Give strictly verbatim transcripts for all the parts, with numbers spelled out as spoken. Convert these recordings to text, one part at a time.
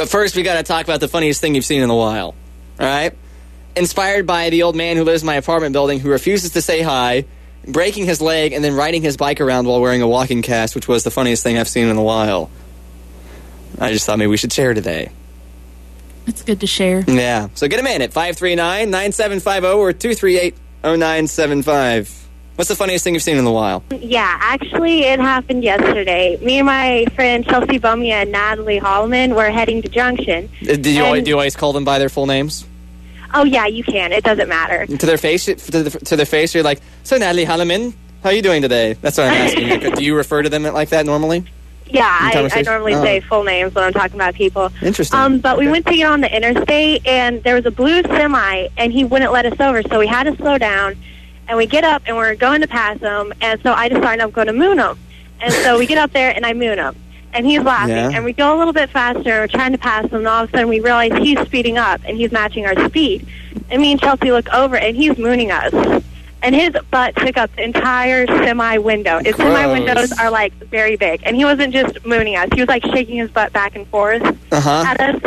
But first, we got to talk about the funniest thing you've seen in a while. All right? Inspired by the old man who lives in my apartment building who refuses to say hi, breaking his leg, and then riding his bike around while wearing a walking cast, which was the funniest thing I've seen in a while. I just thought maybe we should share today. It's good to share. Yeah. So get him in at five three nine, nine seven five zero or two three eight, zero nine seven five. What's the funniest thing you've seen in a while? Yeah, actually, it happened yesterday. Me and my friend Chelsea Bumia and Natalie Holloman were heading to Junction. Uh, do, you always, do you always call them by their full names? Oh, yeah, you can. It doesn't matter. To their face, to, the, to their face, you're like, so Natalie Holloman, how are you doing today? That's what I'm asking. Like, do you refer to them like that normally? Yeah, I, I normally oh. say full names when I'm talking about people. Interesting. Um, but we okay. went to get on the interstate, and there was a blue semi, and he wouldn't let us over, so we had to slow down. And we get up, and we're going to pass him, and so I decided I'm going to moon him. And so we get up there, and I moon him. And he's laughing, yeah. and we go a little bit faster, and we're trying to pass him, and all of a sudden we realize he's speeding up, and he's matching our speed. And me and Chelsea look over, and he's mooning us. And his butt took up the entire semi window. His Gross. semi windows are, like, very big. And he wasn't just mooning us. He was, like, shaking his butt back and forth uh-huh. at us.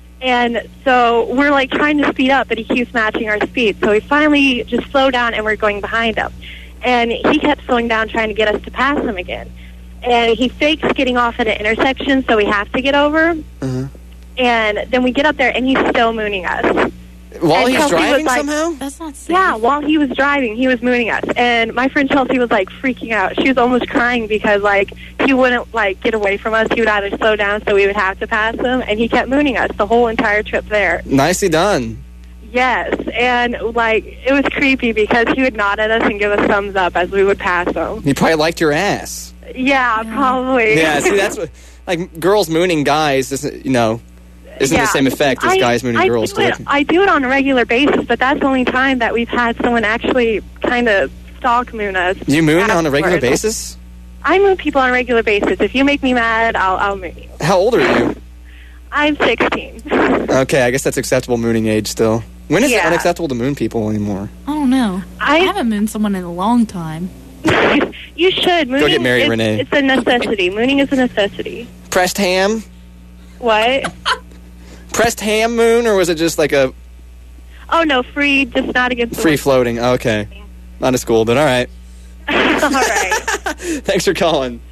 And so we're, like, trying to speed up, but he keeps matching our speed. So we finally just slow down, and we're going behind him. And he kept slowing down, trying to get us to pass him again. And he fakes getting off at an intersection, so we have to get over. Uh-huh. And then we get up there, and he's still mooning us. While and he's Chelsea driving like, somehow? That's not safe. Yeah, while he was driving, he was mooning us. And my friend Chelsea was, like, freaking out. She was almost crying because, like, he wouldn't, like, get away from us. He would either slow down so we would have to pass him, and he kept mooning us the whole entire trip there. Nicely done. Yes, and, like, it was creepy because he would nod at us and give us thumbs up as we would pass him. He probably liked your ass. Yeah, yeah. probably. Yeah, see, that's what, like, girls mooning guys, isn't, you know, isn't yeah. the same effect as I, guys mooning I girls. Do it, I do it on a regular basis, but that's the only time that we've had someone actually kind of stalk moon us. You moon afterwards. on a regular basis? I moon people on a regular basis. If you make me mad, I'll, I'll moon you. How old are you? I'm sixteen. Okay, I guess that's acceptable mooning age still. When is yeah. it unacceptable to moon people anymore? I don't know. I, I haven't mooned someone in a long time. You should. Mooning Go get married, is, Renee. It's a necessity. Mooning is a necessity. Pressed ham? What? Pressed ham moon, or was it just like a... Oh, no, free, just not against the Free wind. floating, okay. Not as cool, but all right. All right. Thanks for calling.